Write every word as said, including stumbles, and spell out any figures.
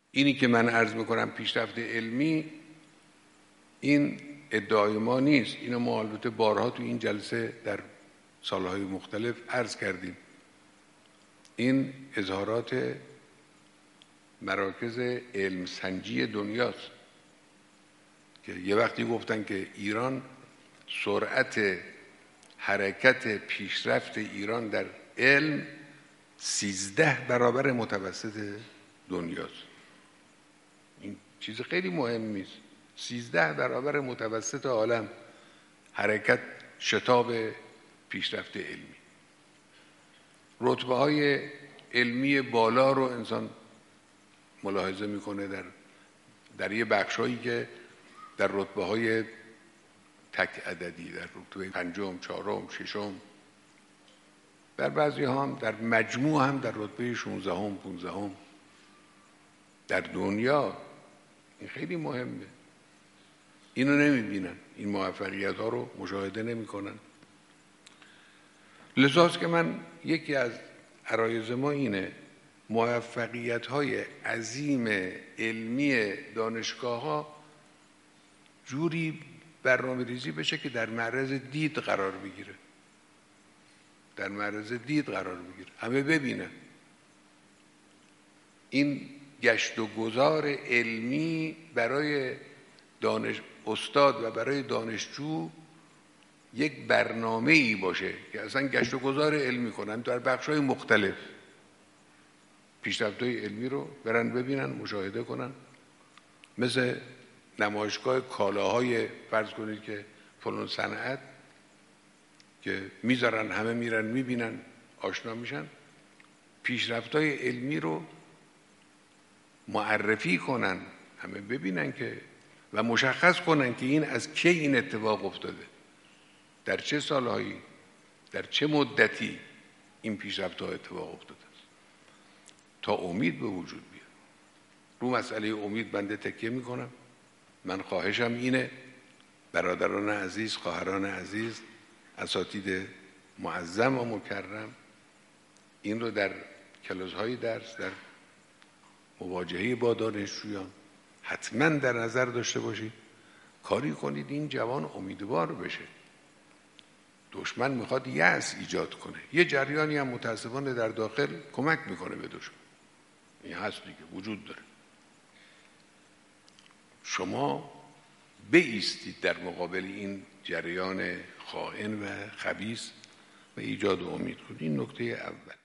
اینی که من عرض میکنم پیشرفت علمی، این ادعای ما نیست. اینو ما البته بارها تو این جلسه در سالهای مختلف عرض کردیم. این اظهارات مراکز علم سنجی دنیاست که یه وقتی گفتن که ایران سرعت حرکت پیشرفت ایران در علم سیزده برابر متوسط دنیاست. این چیز خیلی مهمی است. سیزده برابر متوسط عالم حرکت شتاب پیشرفت علمی. رتبه های علمی بالا رو انسان ملاحظه میکنه در در یه بخشایی که در رتبه های تک عددی، در رتبه پنجم، چهارم، ششم، در بعضی ها هم در مجموع هم در رتبه شانزدهم، پانزدهم در دنیا. این خیلی مهمه. اینو نمیبینن، این موفقیت ها رو مشاهده نمیکنن. لذاست که من یکی از عرایض ما اینه موفقیت های عظیم علمی دانشگاه ها جوری برنامه ریزی بشه که در معرض دید قرار بگیره، در معرض دید قرار بگیره، همه ببینن. این گشت و گذار علمی برای دانش استاد و برای دانشجو یک برنامه ای باشه که اصلا گشت و گذار علمی کنن در بخش‌های مختلف، پیشرفت‌های علمی رو برن ببینن، مشاهده کنن. مثل نمایشگاه کالاهای فرض کنید که فلان صنعت که میذارن، همه میرن میبینن، آشنا میشن. پیشرفت‌های علمی رو معرفی کنن، همه ببینن که و مشخص کنن که این از کی این اتفاق افتاده، در چه سالهایی، در چه مدتی این پیشرفت‌ها اتفاق افتاده است، تا امید به وجود بیاد. رو مسئله امید بنده تکیه میکنم. من خواهشم اینه برادران عزیز، خواهران عزیز، اساتید معظم و مکرم، این رو در کلاس‌های درس، در مواجهه با دانشجویان حتما در نظر داشته باشید. کاری کنید این جوان امیدوار بشه. دشمن میخواد یأس ایجاد کنه. یه جریانی هم متاسفانه در داخل کمک میکنه به دشمن. این هست دیگه، وجود داره. شما بایستید در مقابل این جریان خائن و خبیث و ایجاد امید کنید. این نکته اول.